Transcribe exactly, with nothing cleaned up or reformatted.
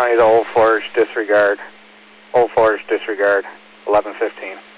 twenty to Old Forge, disregard. Old Forge, disregard, eleven fifteen.